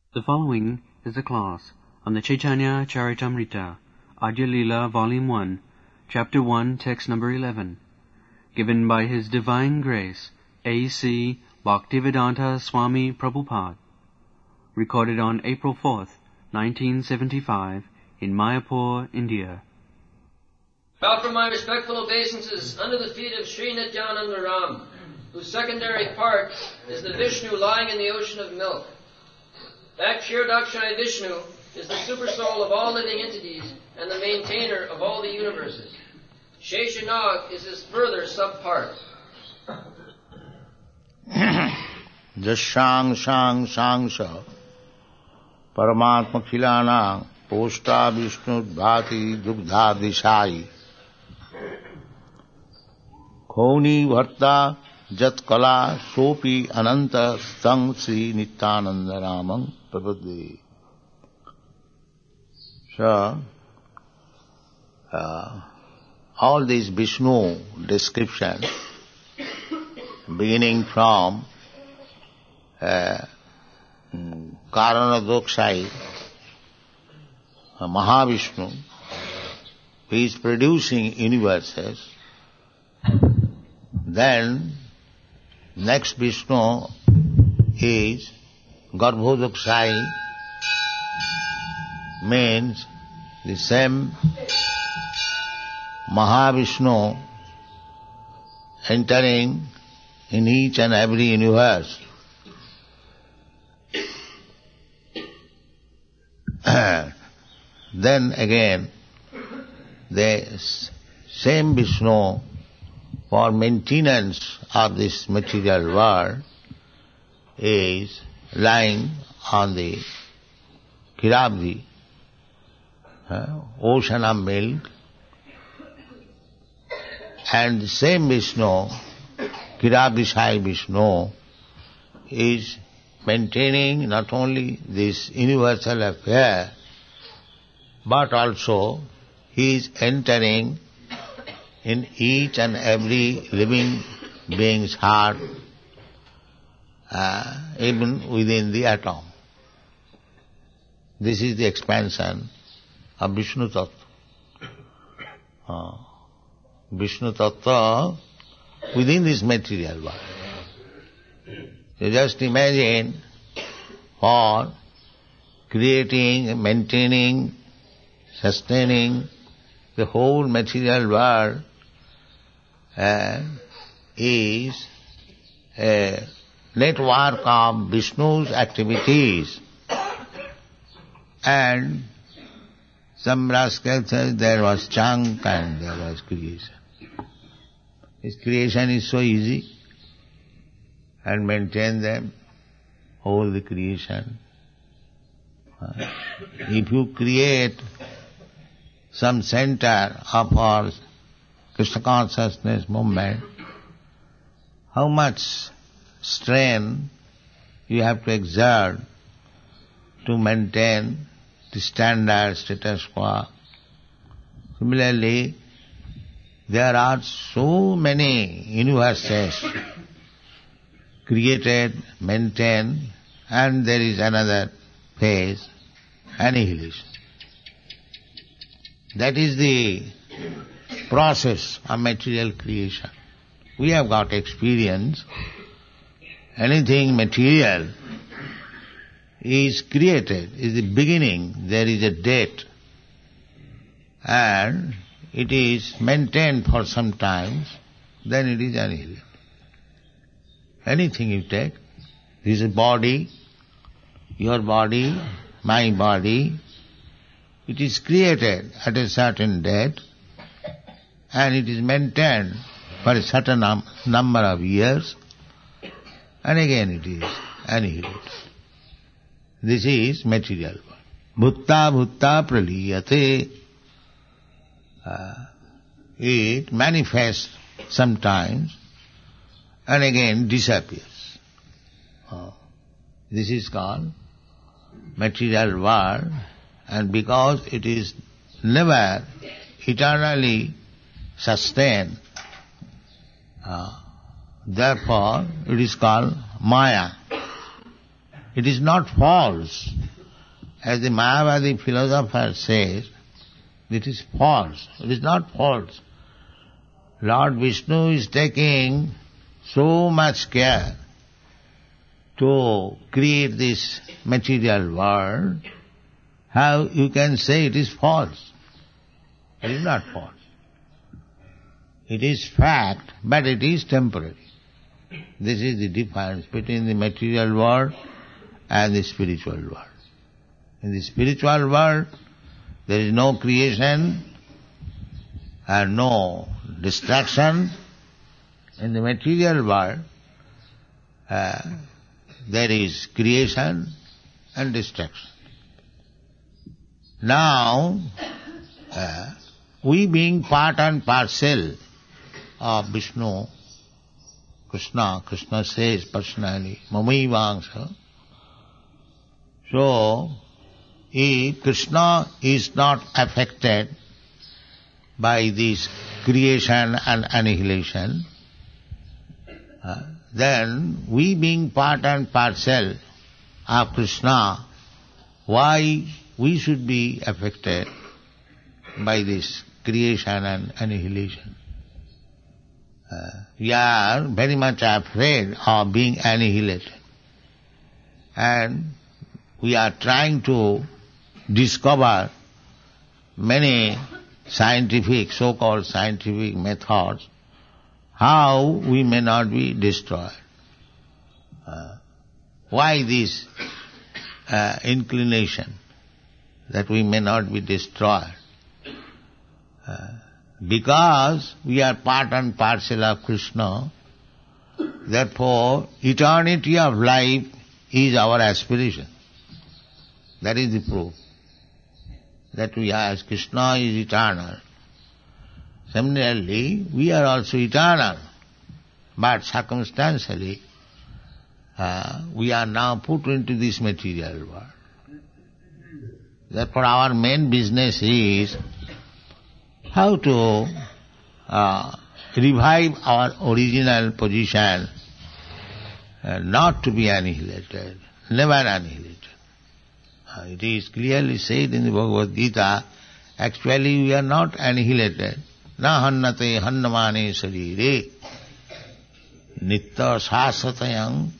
The following is a class on the Chaitanya Charitamrita, Adya Leela, Volume 1, Chapter 1, Text number 11, given by His Divine Grace, A.C. Bhaktivedanta Swami Prabhupada, recorded on April 4th, 1975, in Mayapur, India. Bow from my respectful obeisances under the feet of Sri Nityananda Ram, whose secondary part is the Vishnu lying in the ocean of milk. That Kshirodakshaya Vishnu is the supersoul of all living entities and the maintainer of all the universes. Sheshanag is his further subpart. Jasyang Shang Shangsha Paramatma Khilana Posta Vishnu Bhati Dugdha Dishai Khoni Bharta Jat Kala Sopi Ananta Stang Sri Nityananda Ramam Prabhade. So, all these Vishnu description, beginning from Karanadokshai, Mahavishnu, he is producing universes. Then, next Vishnu is Garbhodakshai, means the same Mahavishnu entering in each and every universe. Then again, the same Vishnu for maintenance of this material world is lying on the Kirabdi, ocean of milk, and the same Vishnu, Kirabdishai Vishnu, is maintaining not only this universal affair, but also he is entering in each and every living being's heart, even within the atom. This is the expansion of Vishnu Tattva. Vishnu Tattva within this material world. You just imagine, for creating, maintaining, sustaining the whole material world is a network of Vishnu's activities. And some rascal says there was chunk and there was creation. His creation is so easy, and maintain them, whole the creation. If you create some center of our Krishna consciousness movement, how much strain you have to exert to maintain the standard status quo. Similarly, there are so many universes created, maintained, and there is another phase, annihilation. That is the process of material creation. We have got experience. Anything material is created, is the beginning, there is a date, and it is maintained for some time, then it is annihilated. Anything you take, this is a body, your body, my body, it is created at a certain date, and it is maintained for a certain number of years, and again it is annihilated. This is material world. Bhutta bhutta praliyate. It manifests sometimes and again disappears. This is called material world, and because it is never eternally sustained, therefore it is called Maya. It is not false. As the Mayavadi philosopher says, it is false. It is not false. Lord Vishnu is taking so much care to create this material world. How you can say it is false? It is not false. It is fact, but it is temporary. This is the difference between the material world and the spiritual world. In the spiritual world, there is no creation and no destruction. In the material world, there is creation and destruction. Now, we being part and parcel of Vishnu, Krishna says personally, Mamaivangsha. So, if Krishna is not affected by this creation and annihilation, then we being part and parcel of Krishna, why we should be affected by this creation and annihilation? We are very much afraid of being annihilated. And we are trying to discover many scientific, so-called scientific methods, how we may not be destroyed. Why this inclination that we may not be destroyed? Because we are part and parcel of Krishna, therefore eternity of life is our aspiration. That is the proof that we are, as Krishna is eternal. Similarly, we are also eternal, but circumstantially we are now put into this material world. Therefore our main business is how to revive our original position, not to be annihilated, never annihilated. It is clearly said in the Bhagavad Gita, actually we are not annihilated. Na hannate hannamane sarire nitta sasatayam.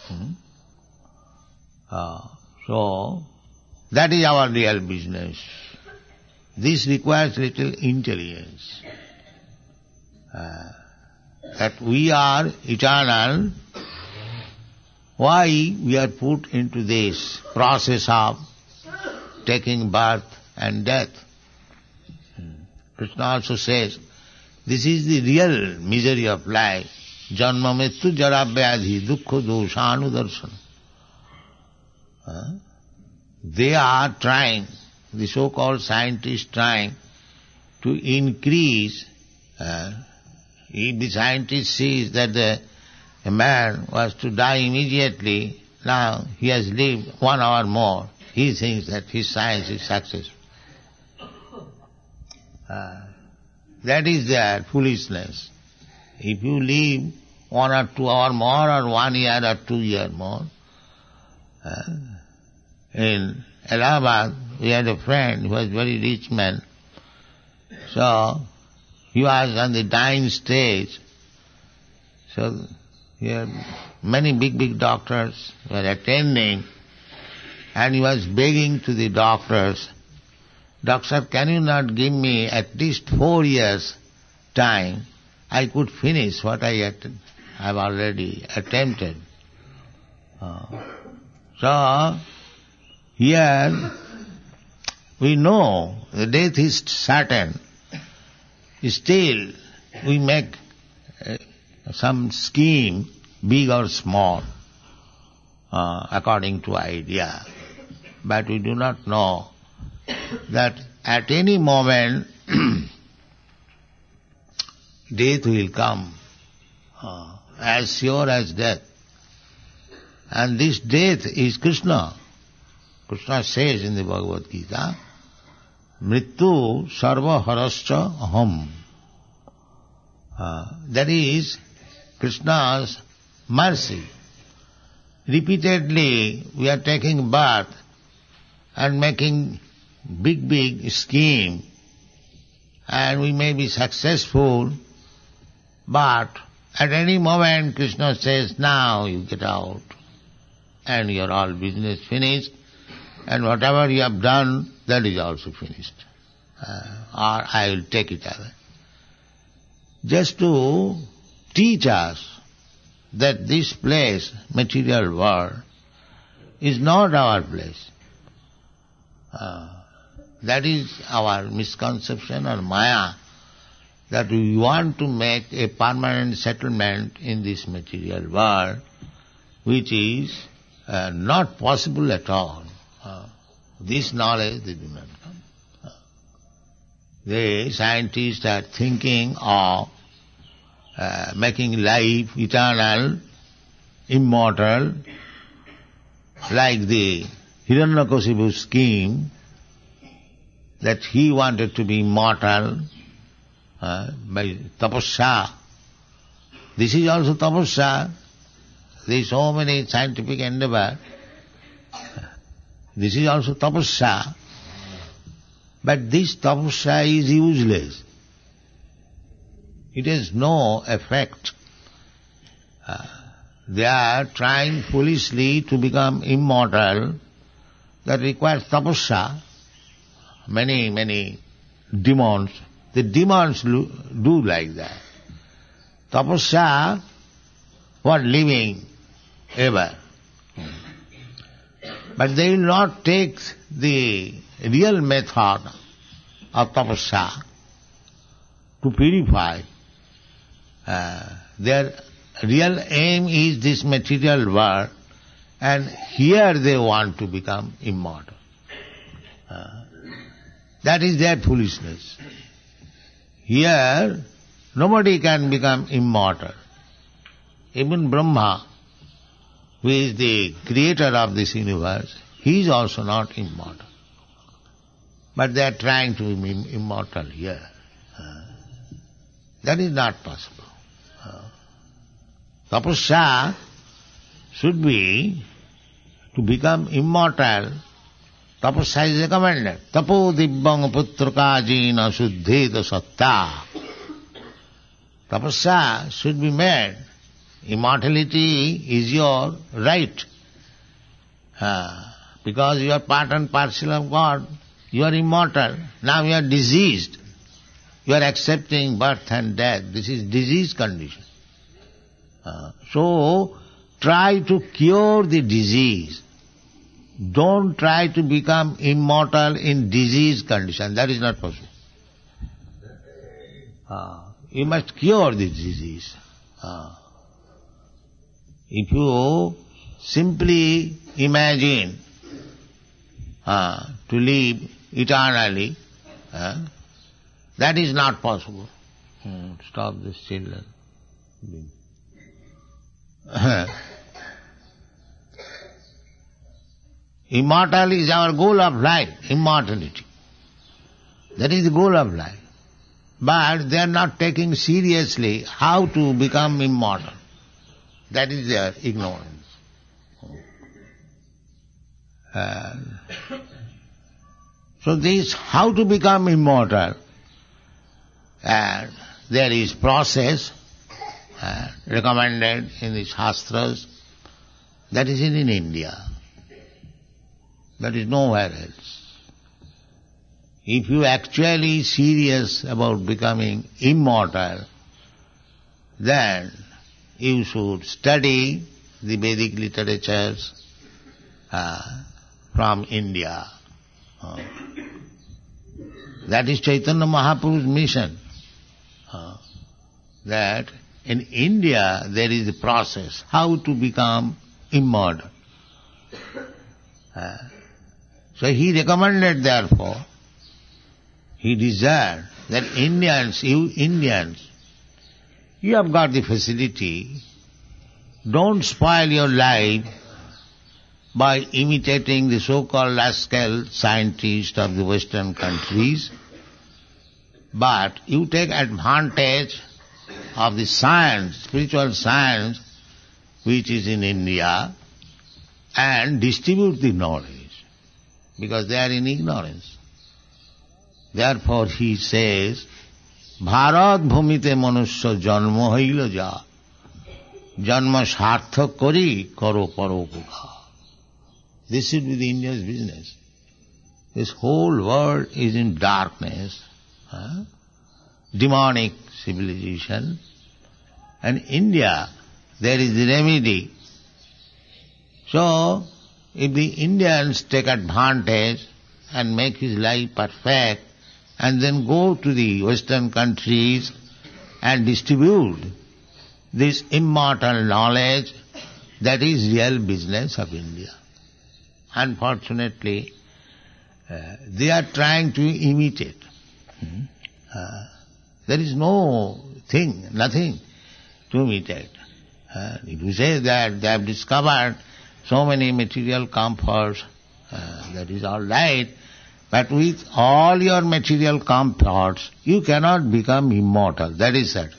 So, that is our real business. This requires little intelligence. That we are eternal, why we are put into this process of taking birth and death. Krishna also says, this is the real misery of life. Janma mrityu jara vyadhi dukkha doshanu darsana. They are trying, the so-called scientists trying to increase, if the scientist sees that a man was to die immediately, now he has lived 1 hour more, he thinks that his science is successful. That is their foolishness. If you live 1 or 2 hours more, or 1 year or 2 years more, in Allahabad, we had a friend who was a very rich man. So, he was on the dying stage. So, here many big doctors were attending, and he was begging to the doctors, "Doctor, can you not give me at least 4 years time? I could finish what I have already attempted." So, here we know the death is certain. Still, we make some scheme, big or small, according to idea. But we do not know that at any moment death will come, as sure as death. And this death is Krishna. Krishna says in the Bhagavad Gita, Mrityu sarva harascha aham. That is Krishna's mercy. repeatedly we are taking birth and making big scheme, and we may be successful, but at any moment Krishna says, now you get out, and your all business finished, and whatever you have done, that is also finished. Or I will take it away. Just to teach us that this place, material world, is not our place. That is our misconception or maya, that we want to make a permanent settlement in this material world, which is not possible at all. This knowledge they do not come. The scientists are thinking of making life eternal, immortal, like the Hiranyakasipu scheme, that he wanted to be immortal by tapasya. This is also tapasya. There is so many scientific endeavor. This is also tapasya. But this tapasya is useless. It has no effect. They are trying foolishly to become immortal. That requires tapasya. Many demons. The demons do like that. Tapasya for living ever. But they will not take the real method of tapasya to purify. Their real aim is this material world, and here they want to become immortal. That is their foolishness. Here, nobody can become immortal. Even Brahma, who is the creator of this universe, he is also not immortal. But they are trying to be immortal here. That is not possible. Tapasya should be to become immortal. Tapasya is recommended. Tapo dibbang putraka jina suddheta satta. Tapasya should be made. Immortality is your right. Because you are part and parcel of God, you are immortal. Now you are diseased. You are accepting birth and death. This is disease condition. So, try to cure the disease. Don't try to become immortal in disease condition. That is not possible. You must cure the disease. If you simply imagine to live eternally, that is not possible. Stop this children. Immortal is our goal of life, immortality. That is the goal of life. But they are not taking seriously how to become immortal. That is their ignorance. So this, how to become immortal, there is process recommended in the Shastras. That is in India. That is nowhere else. If you actually serious about becoming immortal, then you should study the Vedic literatures from India. That is Chaitanya Mahaprabhu's mission. That in India there is a process how to become immortal. So he recommended, therefore, he desired that you Indians, you have got the facility, don't spoil your life by imitating the so-called rascal scientists of the Western countries, but you take advantage of the science, spiritual science, which is in India, and distribute the knowledge, because they are in ignorance. Therefore he says, Bharat bhumite manusya janma haila ja, janma sarthak kari karo parupukha. This should be the India's business. This whole world is in darkness, demonic civilization, and India, there is the remedy. So, if the Indians take advantage and make his life perfect, and then go to the Western countries and distribute this immortal knowledge, that is real business of India. Unfortunately, they are trying to imitate. There is nothing to imitate. If you say that they have discovered so many material comforts, that is all right, but with all your material comforts, you cannot become immortal. That is certain.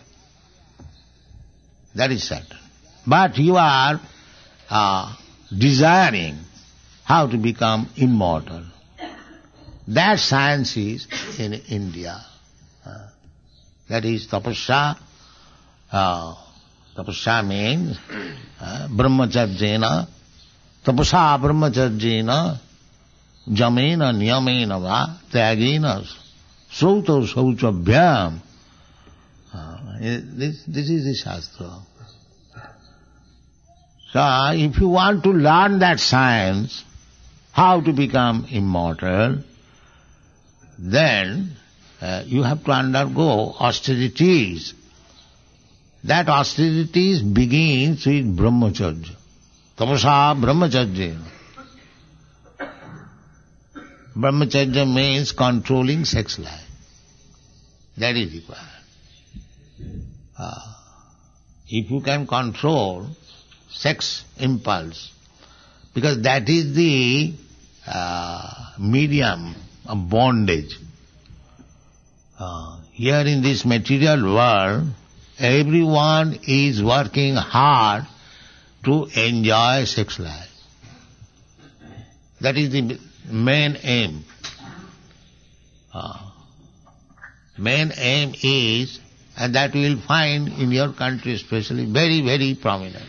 That is certain. But you are desiring how to become immortal. That science is in India. That is tapasya. Tapasya means brahmacharjena. Tapasya brahmacharjena jamena niyamena va tyagena srauto sauchabhyam. This is the Shastra. So, if you want to learn that science, how to become immortal, then you have to undergo austerities. That austerities begins with brahmacharya. Tapasa brahmacharya. Brahmacharya means controlling sex life. That is required. If you can control sex impulse, because that is the medium of bondage. Here in this material world, everyone is working hard to enjoy sex life. That is the main aim. Main aim is, and that you will find in your country especially, very, very prominent.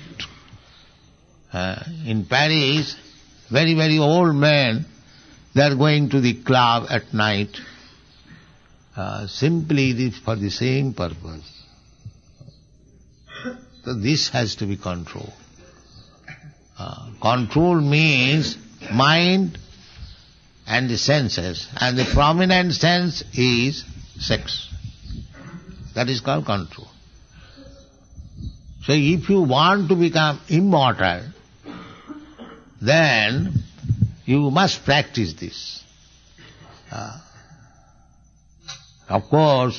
In Paris, very, very old men, they are going to the club at night, simply for the same purpose. So this has to be controlled. Control means mind and the senses, and the prominent sense is sex. That is called control. So if you want to become immortal, then you must practice this. Of course,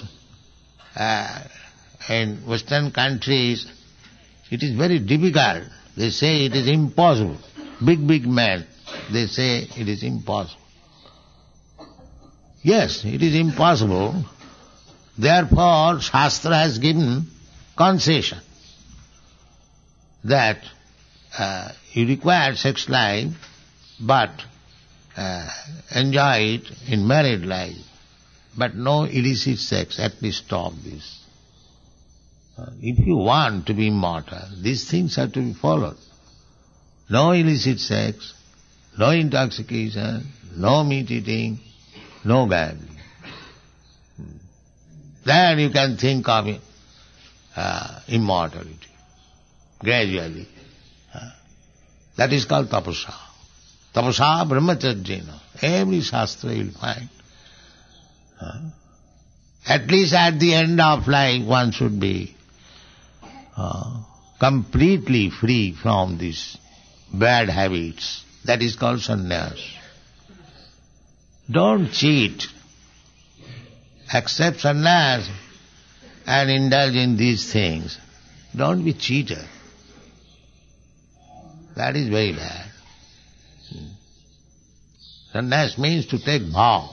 in Western countries, it is very difficult. They say it is impossible. Big men, they say it is impossible. Yes, it is impossible. Therefore, Shastra has given concession that you require sex life, but enjoy it in married life. But no illicit sex, at least stop this. If you want to be immortal, these things have to be followed. No illicit sex, no intoxication, no meat eating, no gambling. Then you can think of immortality, gradually. That is called tapasa. Tapasa brahmacharjena. Every shastra you will find. At least at the end of life one should be completely free from these bad habits. That is called sannyas. Don't cheat. Accept sannyas and indulge in these things. Don't be cheater. That is very bad. Sannyas means to take vow.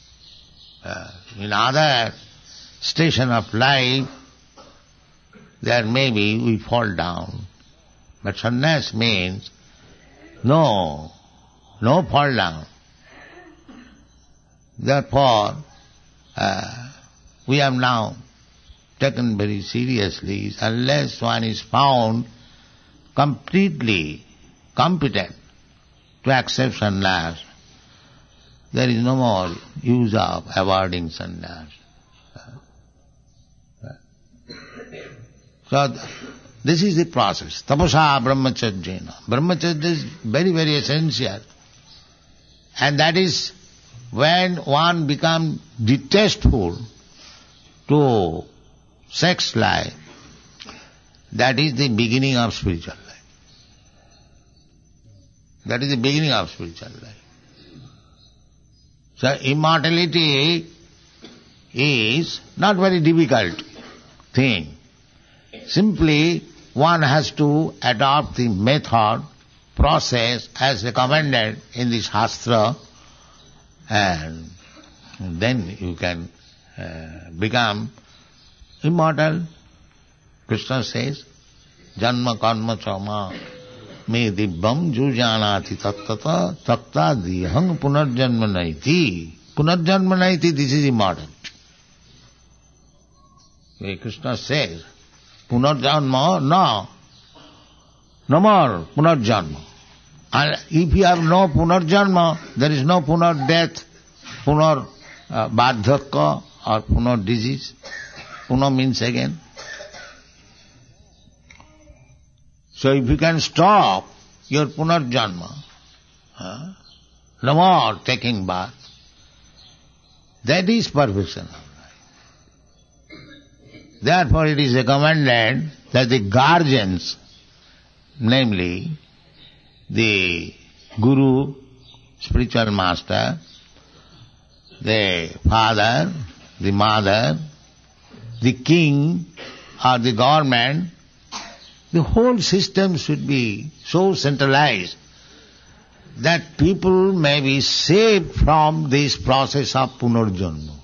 In other station of life, there maybe we fall down. But sannyas means No fall down. Therefore, we have now taken very seriously, unless one is found completely competent to accept sannyas, there is no more use of avoiding sannyas. So, this is the process. Tapasa brahmacharjena. Brahmacharya is very, very essential. And that is when one becomes detestful to sex life, that is the beginning of spiritual life. That is the beginning of spiritual life. So immortality is not very difficult thing. Simply one has to adopt the method, process as recommended in the Shastra, and then you can become immortal. Krishna says, Janma karma chama me dibbam jujanati tattata takta dihang punarjanma naiti. Punarjanma naiti, this is immortal. Krishna says, punarjanma, no more punarjanma. And if you have no punarjanma, there is no punar death, punar bardhaka or punar disease. Punar means again. So if you can stop your punarjanma, no more taking birth, that is perfection. Therefore it is recommended that the guardians, namely the guru, spiritual master, the father, the mother, the king or the government, the whole system should be so centralized that people may be saved from this process of punarjanma.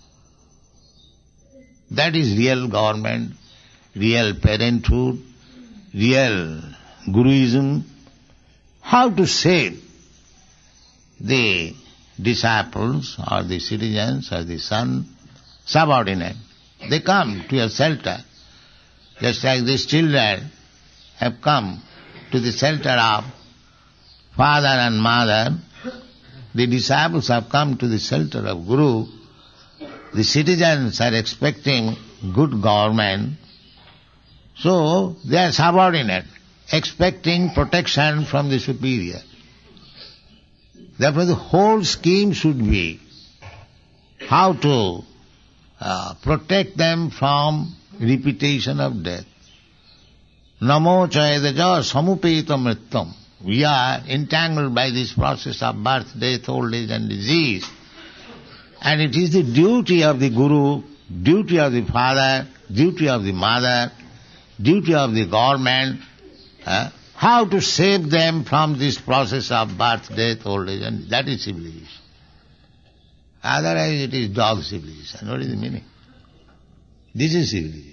That is real government, real parenthood, real guruism. How to save the disciples or the citizens or the son, subordinate. They come to your shelter, just like these children have come to the shelter of father and mother. The disciples have come to the shelter of Guru. The citizens are expecting good government, so they are subordinate, expecting protection from the superior. Therefore the whole scheme should be how to protect them from repetition of death. Namo chayadaja samupeta mrityam. We are entangled by this process of birth, death, old age and disease. And it is the duty of the Guru, duty of the father, duty of the mother, duty of the government, how to save them from this process of birth, death, old age, and that is civilization. Otherwise it is dog civilization. What is the meaning? This is civilization.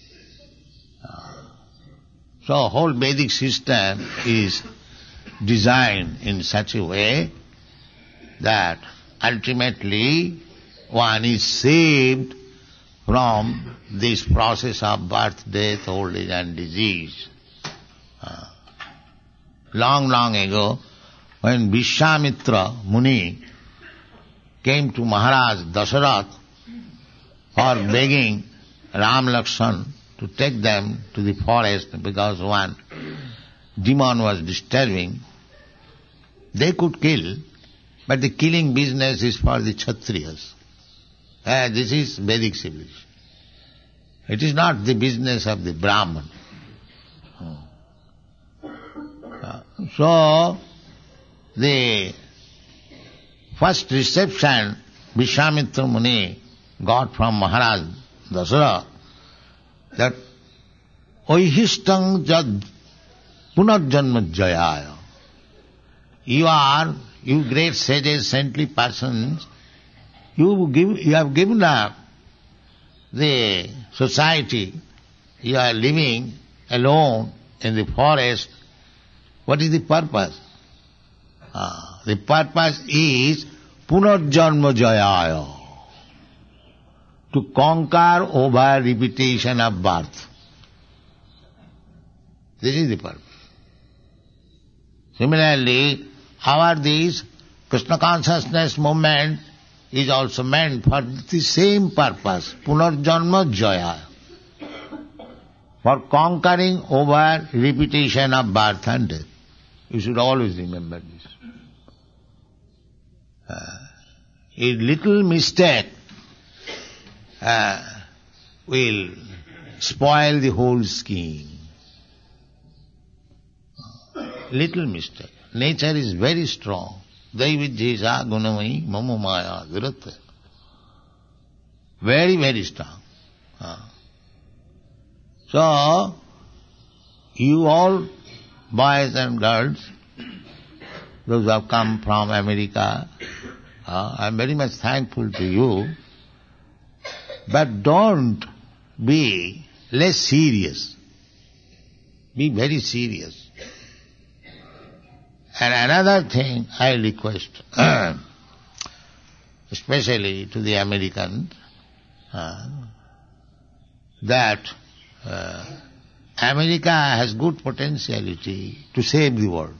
So whole Vedic system is designed in such a way that ultimately one is saved from this process of birth, death, old age and disease. Long ago, when Vishwamitra Muni came to Maharaj Dasarath for begging Ram Lakshman to take them to the forest because one demon was disturbing, they could kill, but the killing business is for the Kshatriyas. This is Vedic civilization. It is not the business of the Brahman. So, the first reception Vishwamitra Muni got from Maharaj Dasara, that Oihistang jad punarjanma jayaya. You great sages, saintly persons, you have given up the society, you are living alone in the forest. What is the purpose? The purpose is punarjanma jayaya, to conquer over repetition of birth. This is the purpose. Similarly, this Krishna consciousness movement is also meant for the same purpose, punarjanma jaya, for conquering over repetition of birth and death. You should always remember this. A little mistake will spoil the whole scheme. Little mistake. Nature is very strong. Daividjesa gunamai mama maya viratva. Very, very strong. So, you all, boys and girls, those who have come from America, I am very much thankful to you. But don't be less serious. Be very serious. And another thing I request, especially to the Americans, that America has good potentiality to save the world.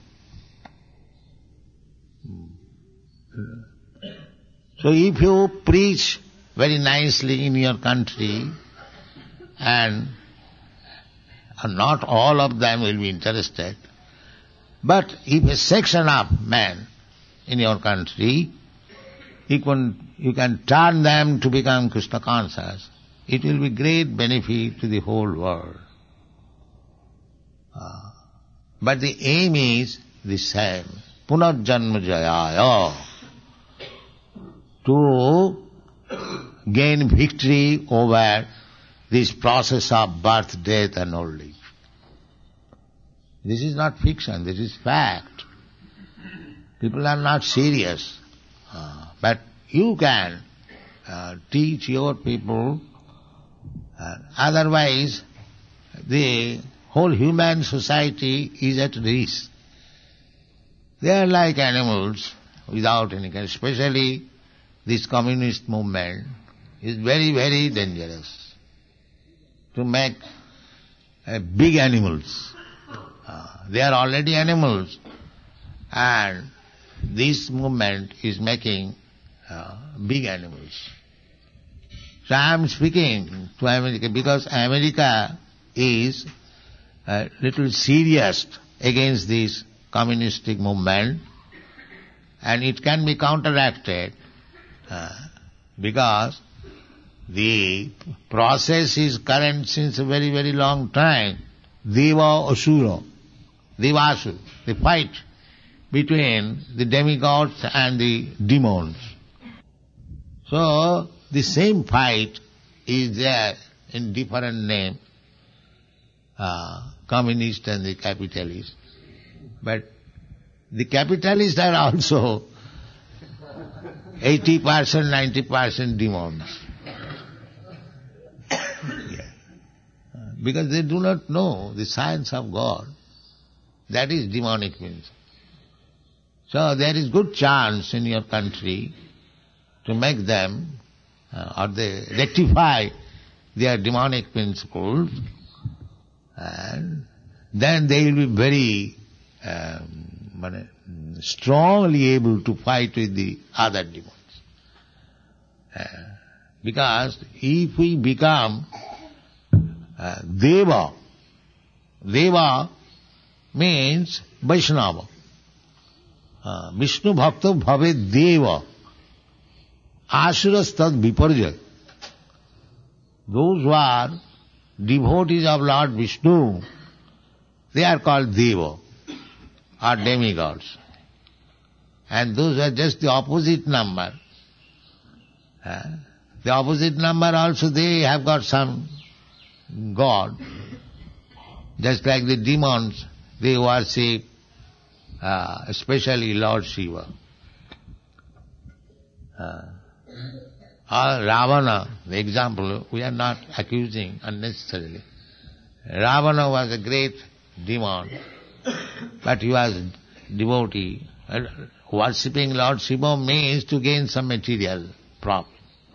So if you preach very nicely in your country, and not all of them will be interested, but if a section of men in your country, you can turn them to become Krishna conscious, it will be great benefit to the whole world. But the aim is the same, punarjanma jayaya, to gain victory over this process of birth, death and old age. This is not fiction, this is fact. People are not serious. But you can teach your people, otherwise the whole human society is at risk. They are like animals without any kind, especially this communist movement is very, very dangerous to make big animals. They are already animals, and this movement is making big animals. So I am speaking to America because America is a little serious against this communistic movement, and it can be counteracted because the process is current since a very, very long time. Deva Asura, Devasura, the fight between the demigods and the demons. So, the same fight is there in different name, communist and the capitalist. But the capitalists are also 80%, 90% demons. Because they do not know the science of God. That is demonic means. So there is good chance in your country to make them, or they rectify their demonic principles, and then they will be very strongly able to fight with the other demons. Because if we become Deva, Deva means Vaishnava. Vishnu Bhakta Bhave Deva. Asuras Tad Viparjaya. Those who are devotees of Lord Vishnu, they are called Deva, or demigods. And those who are just the opposite number, the opposite number also they have got some god. Just like the demons, they worship especially Lord Shiva. Ravana, the example, we are not accusing unnecessarily. Ravana was a great demon, but he was devotee worshipping Lord Shiva means to gain some material profit.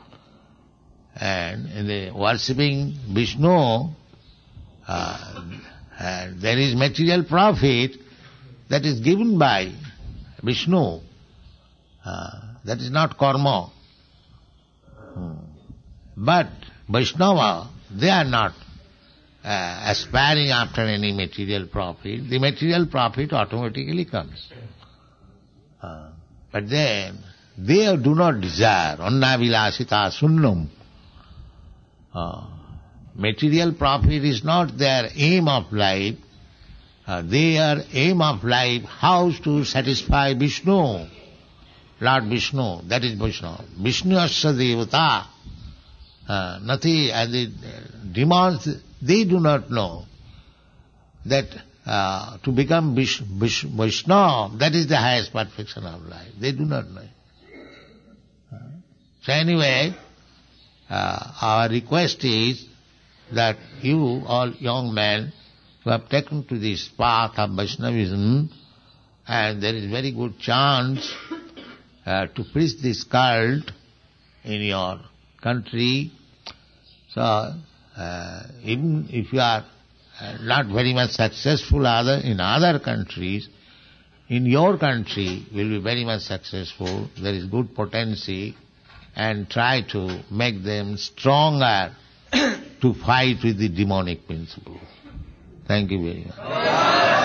And in the worshipping Vishnu, there is material profit that is given by Vishnu. That is not karma. But Vaishnava, they are not aspiring after any material profit. The material profit automatically comes. But then, they do not desire, anna vilasita sunnam. Material profit is not their aim of life. Their aim of life, how to satisfy Vishnu, Lord Vishnu, that is Vishnu. Vishnu asya devata. Nothing, as the demons, they do not know that to become Vishnu, that is the highest perfection of life. They do not know. So anyway, our request is that you, all young men, who have taken to this path of Vaishnavism, and there is very good chance to preach this cult in your country. So, even if you are not very much successful in other countries, in your country you will be very much successful. There is good potency, and try to make them stronger to fight with the demonic principle. Thank you very much.